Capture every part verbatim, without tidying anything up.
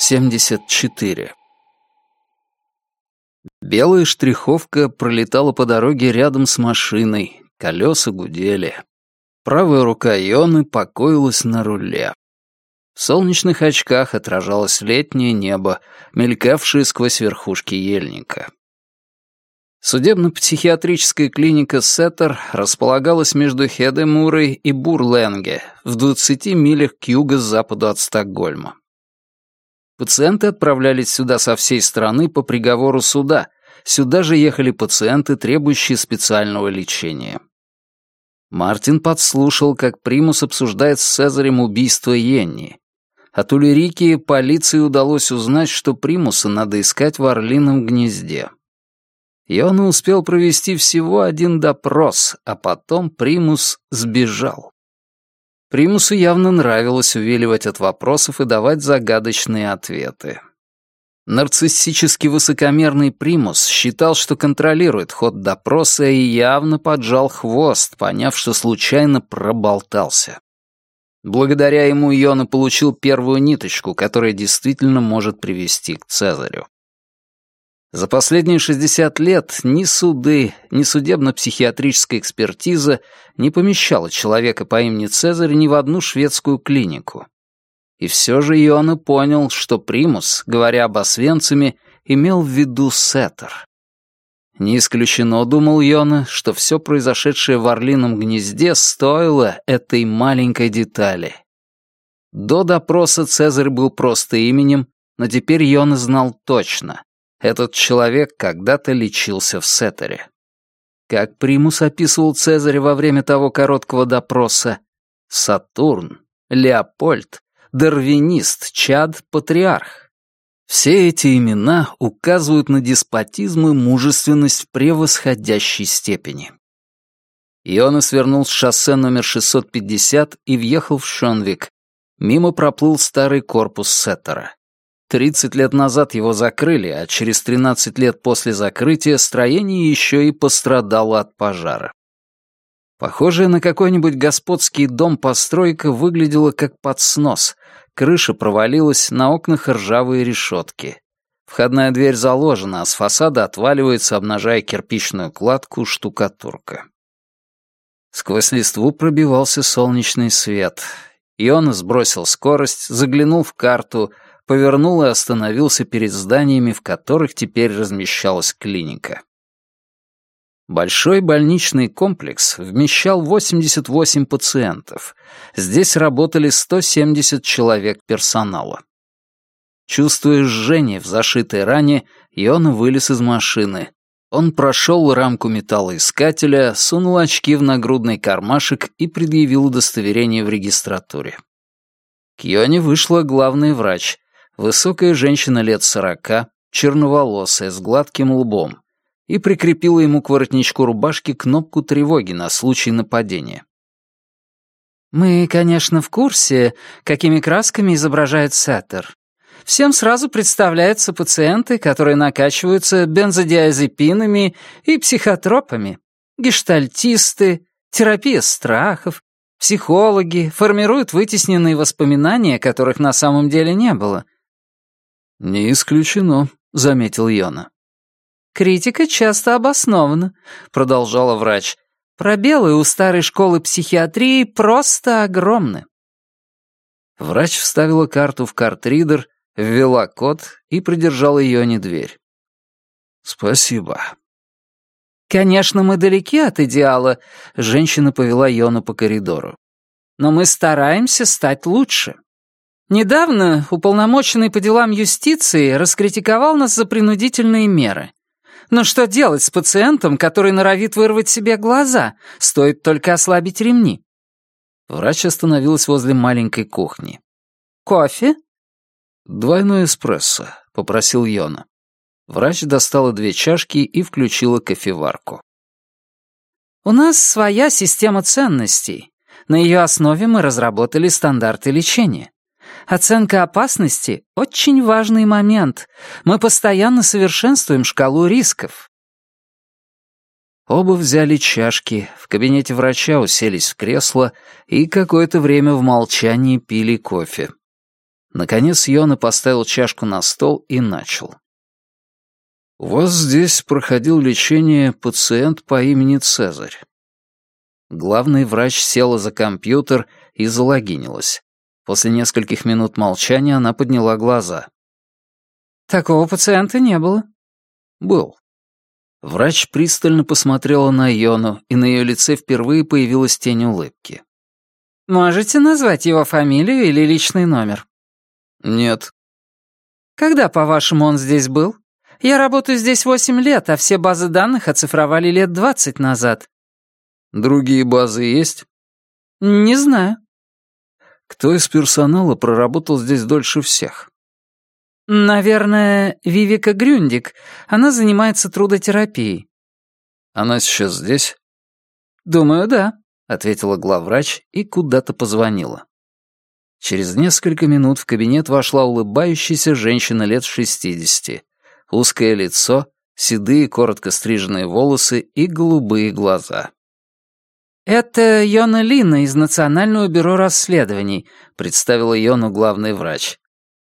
семьдесят четыре. Белая штриховка пролетала по дороге рядом с машиной, колеса гудели. Правая рука Йоны покоилась на руле. В солнечных очках отражалось летнее небо, мелькавшее сквозь верхушки ельника. Судебно-психиатрическая клиника Сеттер располагалась между Хедемурой и Бурленге, в двадцати милях к юго-западу от Стокгольма. Пациенты отправлялись сюда со всей страны по приговору суда. Сюда же ехали пациенты, требующие специального лечения. Мартин подслушал, как Примус обсуждает с Цезарем убийство Йенни. От Ульрики полиции удалось узнать, что Примуса надо искать в Орлином гнезде. Йона успел провести всего один допрос, а потом Примус сбежал. Примусу явно нравилось увиливать от вопросов и давать загадочные ответы. Нарциссически высокомерный Примус считал, что контролирует ход допроса и явно поджал хвост, поняв, что случайно проболтался. Благодаря ему Йона получил первую ниточку, которая действительно может привести к Цезарю. За последние шестьдесят лет ни суды, ни судебно-психиатрическая экспертиза не помещала человека по имени Цезарь ни в одну шведскую клинику. И все же Йона понял, что Примус, говоря об Освенциме, имел в виду Сеттер. Не исключено, думал Йона, что все произошедшее в Орлином гнезде стоило этой маленькой детали. До допроса Цезарь был просто именем, но теперь Йона знал точно. Этот человек когда-то лечился в Сеттере. Как Примус описывал Цезаря во время того короткого допроса: Сатурн, Леопольд, дарвинист, Чад, патриарх. Все эти имена указывают на деспотизм и мужественность в превосходящей степени. Йона свернул с шоссе номер шестьсот пятьдесят и въехал в Шонвик. Мимо проплыл старый корпус Сеттера. Тридцать лет назад его закрыли, а через тринадцать лет после закрытия строение еще и пострадало от пожара. Похожая на какой-нибудь господский дом постройка выглядела как под снос. Крыша провалилась, на окнах ржавые решетки. Входная дверь заложена, а с фасада отваливается, обнажая кирпичную кладку, штукатурка. Сквозь листву пробивался солнечный свет. Йона сбросил скорость, заглянул в карту, повернул и остановился перед зданиями, в которых теперь размещалась клиника. Большой больничный комплекс вмещал восемьдесят восемь пациентов. Здесь работали сто семьдесят человек персонала. Чувствуя жжение в зашитой ране, Йона вылез из машины. Он прошел рамку металлоискателя, сунул очки в нагрудный кармашек и предъявил удостоверение в регистратуре. К Йоне вышла главный врач. Высокая женщина лет сорока, черноволосая, с гладким лбом, и прикрепила ему к воротничку рубашки кнопку тревоги на случай нападения. «Мы, конечно, в курсе, какими красками изображает Сеттер. Всем сразу представляются пациенты, которые накачиваются бензодиазепинами и психотропами, гештальтисты, терапия страхов, психологи, формируют вытесненные воспоминания, которых на самом деле не было». «Не исключено», — заметил Йона. «Критика часто обоснована», — продолжала врач. «Пробелы у старой школы психиатрии просто огромны». Врач вставила карту в картридер, ввела код и придержала Йоне дверь. «Спасибо». «Конечно, мы далеки от идеала», — женщина повела Йону по коридору. «Но мы стараемся стать лучше. Недавно уполномоченный по делам юстиции раскритиковал нас за принудительные меры. Но что делать с пациентом, который норовит вырвать себе глаза? Стоит только ослабить ремни». Врач остановилась возле маленькой кухни. «Кофе?» «Двойной эспрессо», — попросил Йона. Врач достала две чашки и включила кофеварку. «У нас своя система ценностей. На ее основе мы разработали стандарты лечения. Оценка опасности — очень важный момент. Мы постоянно совершенствуем шкалу рисков». Оба взяли чашки, в кабинете врача уселись в кресло и какое-то время в молчании пили кофе. Наконец Йона поставил чашку на стол и начал. «У вас здесь проходил лечение пациент по имени Цезарь». Главный врач села за компьютер и залогинилась. После нескольких минут молчания она подняла глаза. «Такого пациента не было». «Был». Врач пристально посмотрела на Йону, и на ее лице впервые появилась тень улыбки. «Можете назвать его фамилию или личный номер?» «Нет». «Когда, по-вашему, он здесь был? Я работаю здесь восемь лет, а все базы данных оцифровали лет двадцать назад». «Другие базы есть?» «Не знаю». «Кто из персонала проработал здесь дольше всех?» «Наверное, Вивика Грюндик. Она занимается трудотерапией». «Она сейчас здесь?» «Думаю, да», — ответила главврач и куда-то позвонила. Через несколько минут в кабинет вошла улыбающаяся женщина лет шестидесяти. Узкое лицо, седые, коротко стриженные волосы и голубые глаза. «Это Йона Лина из Национального бюро расследований», — представила Йону главный врач.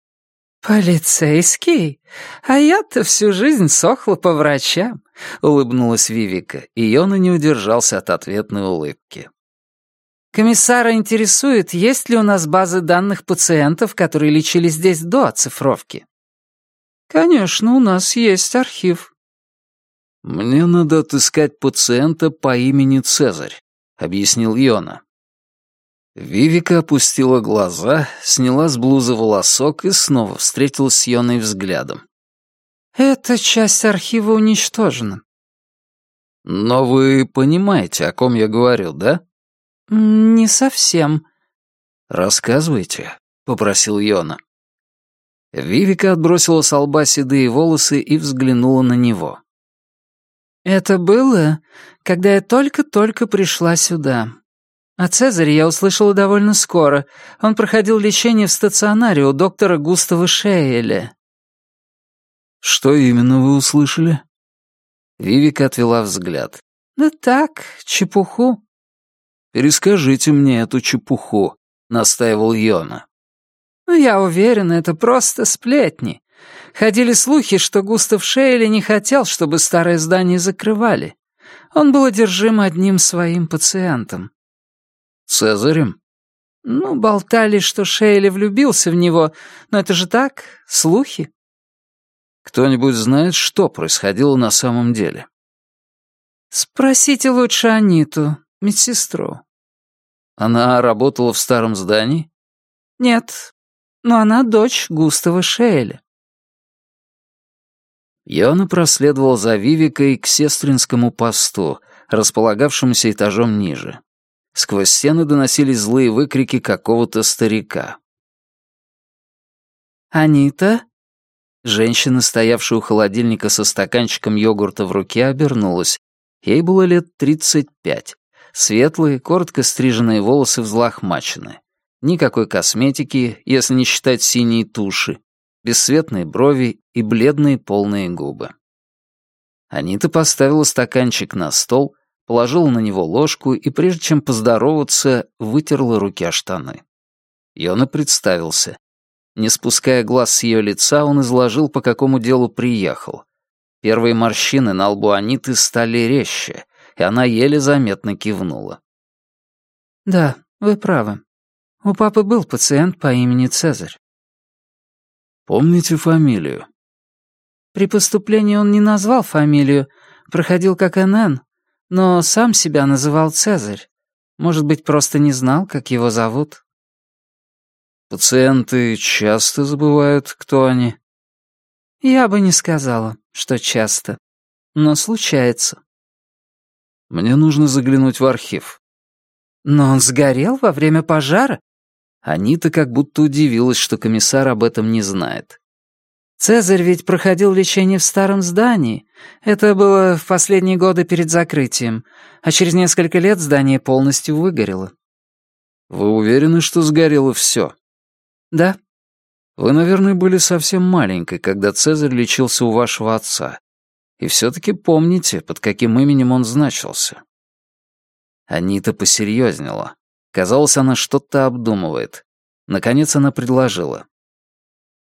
«Полицейский? А я-то всю жизнь сохла по врачам», — улыбнулась Вивика, и Йона не удержался от ответной улыбки. «Комиссара интересует, есть ли у нас базы данных пациентов, которые лечились здесь до оцифровки?» «Конечно, у нас есть архив». «Мне надо отыскать пациента по имени Цезарь», — объяснил Йона. Вивика опустила глаза, сняла с блузы волосок и снова встретилась с Йоной взглядом. «Эта часть архива уничтожена». «Но вы понимаете, о ком я говорю, да?» «Не совсем». «Рассказывайте», — попросил Йона. Вивика отбросила с лба седые волосы и взглянула на него. «Это было, когда я только-только пришла сюда. О Цезаре я услышала довольно скоро. Он проходил лечение в стационаре у доктора Густава Шейеля». «Что именно вы услышали?» Вивика отвела взгляд. «Да так, чепуху». «Перескажите мне эту чепуху», — настаивал Йона. «Ну, я уверена, это просто сплетни. Ходили слухи, что Густав Шейли не хотел, чтобы старое здание закрывали. Он был одержим одним своим пациентом». «Цезарем?» «Ну, болтали, что Шейли влюбился в него, но это же так, слухи». «Кто-нибудь знает, что происходило на самом деле?» «Спросите лучше Аниту, медсестру». «Она работала в старом здании?» «Нет, но она дочь Густава Шейля». Йона проследовал за Вивикой к сестринскому посту, располагавшемуся этажом ниже. Сквозь стены доносились злые выкрики какого-то старика. «Анита?» Женщина, стоявшая у холодильника со стаканчиком йогурта в руке, обернулась. Ей было лет тридцать пять. Светлые, коротко стриженные волосы взлохмачены. Никакой косметики, если не считать синие туши. Бесцветные брови и бледные полные губы. Анита поставила стаканчик на стол, положила на него ложку и, прежде чем поздороваться, вытерла руки о штаны. Йона представился. Не спуская глаз с ее лица, он изложил, по какому делу приехал. Первые морщины на лбу Аниты стали резче, и она еле заметно кивнула. «Да, вы правы. У папы был пациент по имени Цезарь». «Помните фамилию?» При поступлении он не назвал фамилию, проходил как эн эн, но сам себя называл Цезарь. Может быть, просто не знал, как его зовут. «Пациенты часто забывают, кто они?» Я бы не сказала, что часто, но случается. «Мне нужно заглянуть в архив». Но он сгорел во время пожара? Анита как будто удивилась, что комиссар об этом не знает. Цезарь ведь проходил лечение в старом здании. Это было в последние годы перед закрытием, а через несколько лет здание полностью выгорело. Вы уверены, что сгорело все? Да. Вы, наверное, были совсем маленькой, когда Цезарь лечился у вашего отца. И все-таки помните, под каким именем он значился. Анита посерьезнела. Казалось, она что-то обдумывает. Наконец она предложила.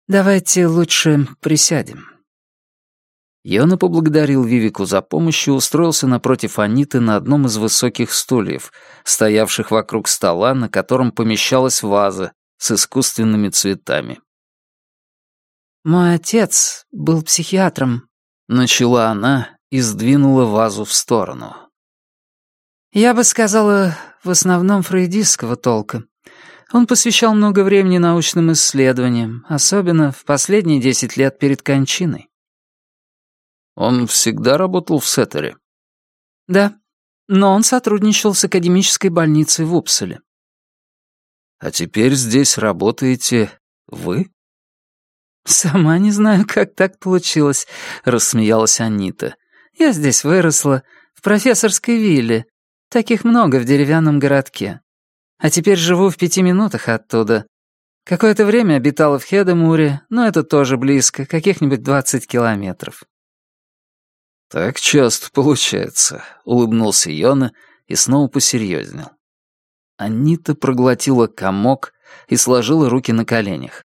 «Давайте лучше присядем». Йона поблагодарил Вивику за помощь и устроился напротив Аниты на одном из высоких стульев, стоявших вокруг стола, на котором помещалась ваза с искусственными цветами. «Мой отец был психиатром», — начала она и сдвинула вазу в сторону. «Я бы сказала, в основном фрейдистского толка. Он посвящал много времени научным исследованиям, особенно в последние десять лет перед кончиной». «Он всегда работал в Сеттере?» «Да, но он сотрудничал с академической больницей в Упсале». «А теперь здесь работаете вы?» «Сама не знаю, как так получилось», — рассмеялась Анита. «Я здесь выросла, в профессорской вилле. Таких много в деревянном городке. А теперь живу в пяти минутах оттуда. Какое-то время обитала в Хедемуре, но это тоже близко, каких-нибудь двадцать километров». «Так часто получается», — улыбнулся Йона и снова посерьезнел. Анита проглотила комок и сложила руки на коленях.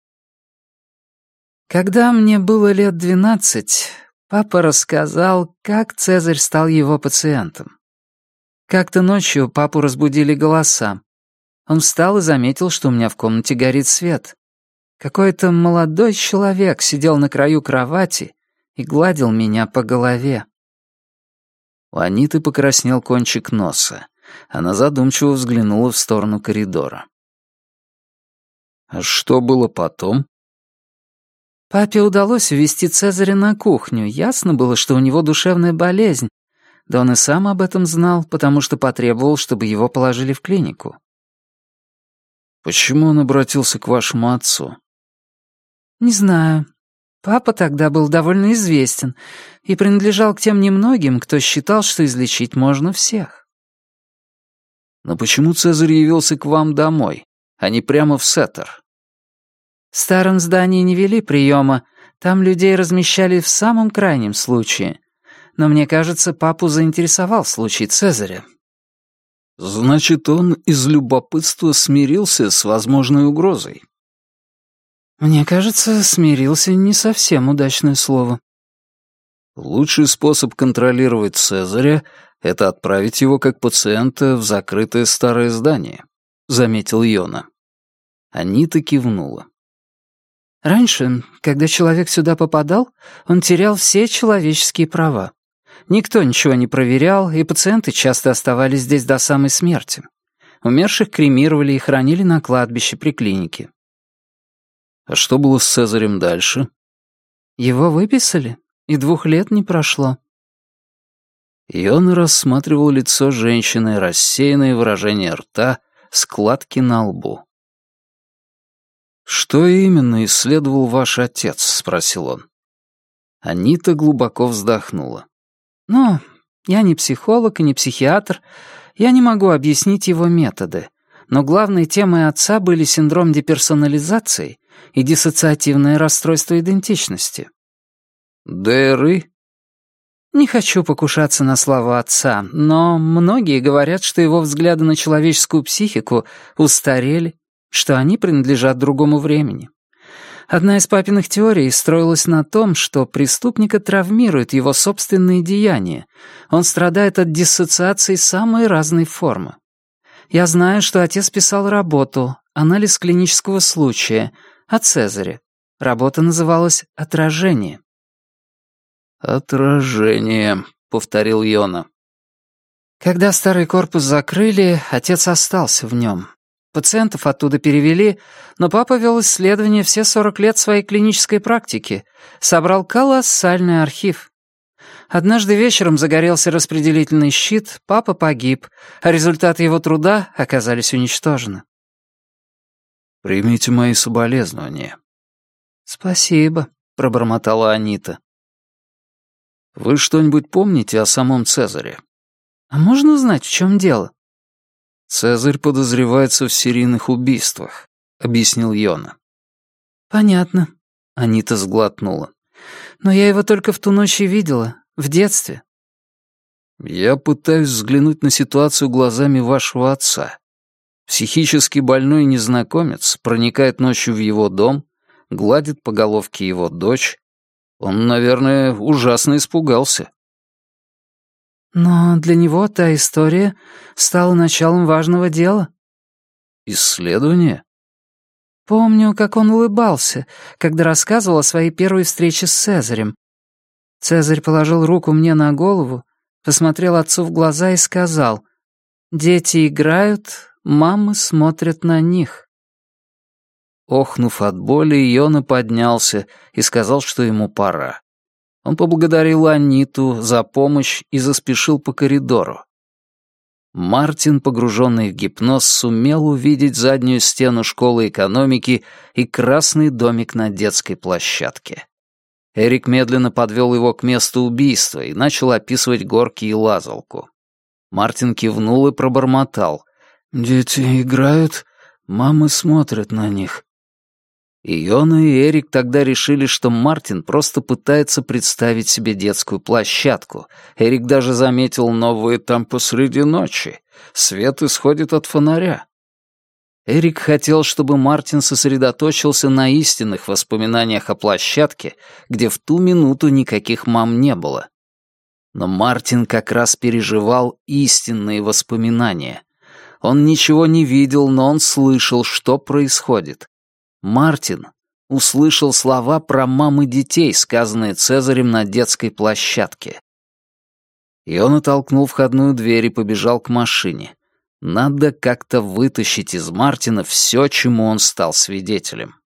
«Когда мне было лет двенадцать, папа рассказал, как Цезарь стал его пациентом. Как-то ночью папу разбудили голоса. Он встал и заметил, что у меня в комнате горит свет. Какой-то молодой человек сидел на краю кровати и гладил меня по голове». У Аниты покраснел кончик носа. Она задумчиво взглянула в сторону коридора. «А что было потом?» Папе удалось увезти Цезаря на кухню. Ясно было, что у него душевная болезнь. Да он и сам об этом знал, потому что потребовал, чтобы его положили в клинику. «Почему он обратился к вашему отцу?» «Не знаю. Папа тогда был довольно известен и принадлежал к тем немногим, кто считал, что излечить можно всех». «Но почему Цезарь явился к вам домой, а не прямо в Сеттер?» В старом здании не вели приема, там людей размещали в самом крайнем случае. Но мне кажется, папу заинтересовал случай Цезаря». «Значит, он из любопытства смирился с возможной угрозой?» «Мне кажется, смирился не совсем удачное слово». «Лучший способ контролировать Цезаря — это отправить его как пациента в закрытое старое здание», — заметил Йона. Анита кивнула. «Раньше, когда человек сюда попадал, он терял все человеческие права. Никто ничего не проверял, и пациенты часто оставались здесь до самой смерти. Умерших кремировали и хоронили на кладбище при клинике». «А что было с Цезарем дальше?» «Его выписали, и двух лет не прошло». Йона рассматривал лицо женщины, рассеянное выражение рта, складки на лбу. «Что именно исследовал ваш отец?» — спросил он. Анита глубоко вздохнула. «Ну, я не психолог и не психиатр, я не могу объяснить его методы, но главной темой отца были синдром деперсонализации и диссоциативное расстройство идентичности». «ДРИ?» Не хочу покушаться на славу отца, но многие говорят, что его взгляды на человеческую психику устарели, что они принадлежат другому времени. Одна из папиных теорий строилась на том, что преступника травмируют его собственные деяния. Он страдает от диссоциации самой разной формы. Я знаю, что отец писал работу «Анализ клинического случая» о Цезаре. Работа называлась «Отражение». «Отражение», — повторил Йона. Когда старый корпус закрыли, отец остался в нем. Пациентов оттуда перевели, но папа вел исследования все сорок лет своей клинической практики, собрал колоссальный архив. Однажды вечером загорелся распределительный щит, папа погиб, а результаты его труда оказались уничтожены. «Примите мои соболезнования». «Спасибо», — пробормотала Анита. «Вы что-нибудь помните о самом Цезаре?» «А можно узнать, в чем дело?» «Цезарь подозревается в серийных убийствах», — объяснил Йона. «Понятно», — Анита сглотнула. «Но я его только в ту ночь и видела, в детстве». «Я пытаюсь взглянуть на ситуацию глазами вашего отца. Психически больной незнакомец проникает ночью в его дом, гладит по головке его дочь. Он, наверное, ужасно испугался. Но для него та история стала началом важного дела. Исследование? Помню, как он улыбался, когда рассказывал о своей первой встрече с Цезарем. Цезарь положил руку мне на голову, посмотрел отцу в глаза и сказал: «Дети играют, мамы смотрят на них». Охнув от боли, Йона поднялся и сказал, что ему пора. Он поблагодарил Аниту за помощь и заспешил по коридору. Мартин, погруженный в гипноз, сумел увидеть заднюю стену школы экономики и красный домик на детской площадке. Эрик медленно подвел его к месту убийства и начал описывать горки и лазалку. Мартин кивнул и пробормотал: «Дети играют, мамы смотрят на них». Йона и Эрик тогда решили, что Мартин просто пытается представить себе детскую площадку. Эрик даже заметил: «Но вы там посреди ночи. Свет исходит от фонаря». Эрик хотел, чтобы Мартин сосредоточился на истинных воспоминаниях о площадке, где в ту минуту никаких мам не было. Но Мартин как раз переживал истинные воспоминания. Он ничего не видел, но он слышал, что происходит. Мартин услышал слова про мамы детей, сказанные Цезарем на детской площадке. И он оттолкнул входную дверь и побежал к машине. Надо как-то вытащить из Мартина все, чему он стал свидетелем.